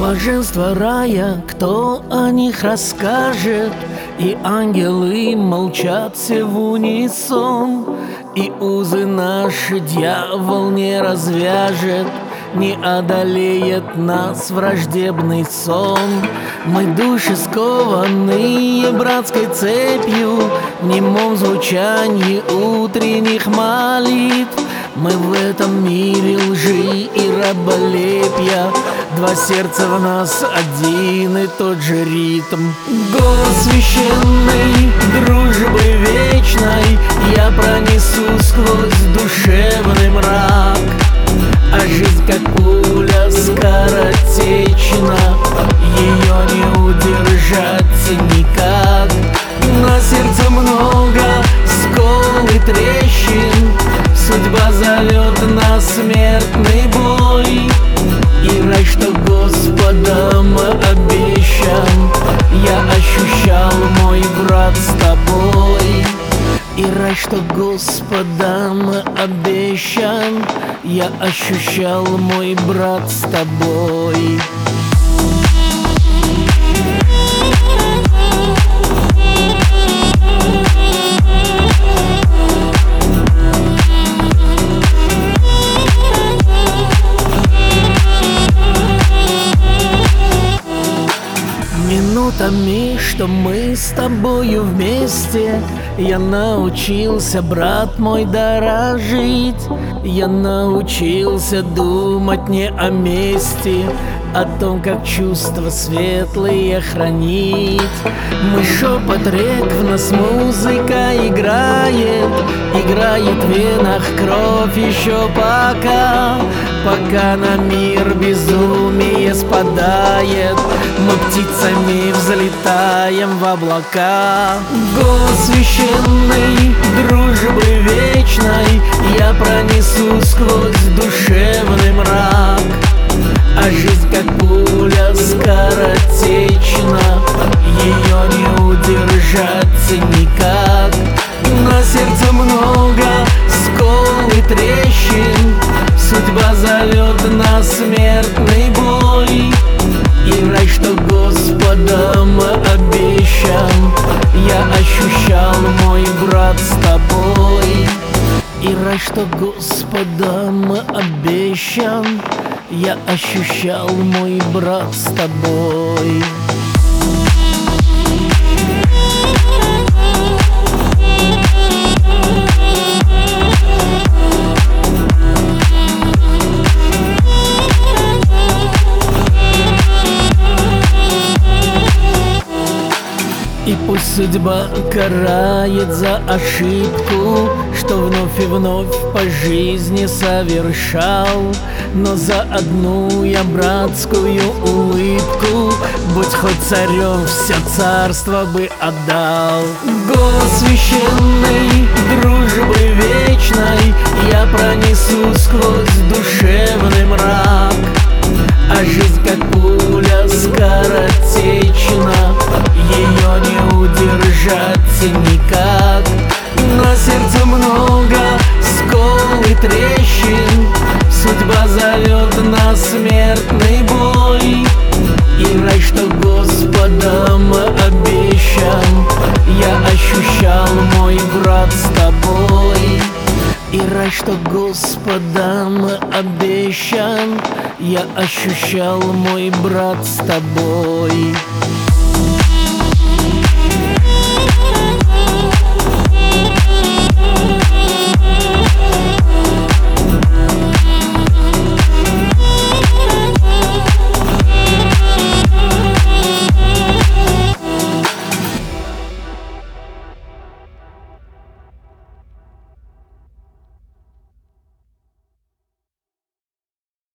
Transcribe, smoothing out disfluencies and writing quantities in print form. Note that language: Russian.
Блаженство рая, кто о них расскажет? И ангелы молчат все в унисон, и узы наши дьявол не развяжет, не одолеет нас враждебный сон. Мы души скованные братской цепью, в немом звучании утренних молитв. Мы в этом мире лжи и раболепия, два сердца в нас, один и тот же ритм. Голос священной дружбы вечной я пронесу сквозь душевный мрак. А жизнь как пуля скоротечна, ее не удержать никак. На сердце много скол и трещин, судьба зовет на смертный бой. И рай, что Господом обещан, я ощущал, мой брат, с тобой. И рай, что Господом обещан, я ощущал, мой брат, с тобой. Минутами, что мы с тобою вместе, я научился, брат мой, дорожить. Я научился думать не о мести, о том, как чувства светлые хранить. Мы шепот рек, в нас музыка играет, играет в венах кровь еще пока на мир безумие спадает, мы птицами взлетаем в облака. Голос священной дружбы вечной я пронесу сквозь душевный мрак. А жизнь как пуля скоротечна, ее не удержать никак. На сердце много скол и трещин, судьба зовет на смертный бой. И рай, что Господом обещан, я ощущал, мой брат, с тобой. И рай, что Господом обещан, я ощущал, мой брат, с тобой. И пусть судьба карает за ошибку, что вновь и вновь по жизни совершал, но за одну я братскую улыбку, будь хоть царем, все царство бы отдал. Голос священной дружбы вечной я пронесу сквозь душевный мрак. А жизнь как пуля скоротечна, ее не удержать никак. На сердце много скол и трещин, судьба зовет на смертный бой. И рай, что Господом обещан, я ощущал, мой брат, с тобой. И рай, что Господом обещан, я ощущал, мой брат, с тобой.